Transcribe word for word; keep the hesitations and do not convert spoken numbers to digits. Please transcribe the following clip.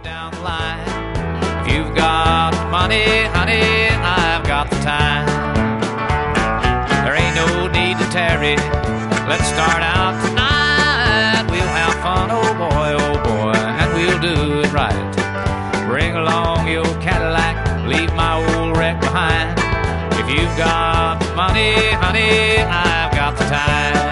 down the line. If you've got money, honey, I've got the time. There ain't no need to tarry. Let's start out tonight. We'll have fun, oh boy, oh boy, and we'll do it right. Bring along your Cadillac, leave my old wreck behind. If you've got money, honey, I've got the time.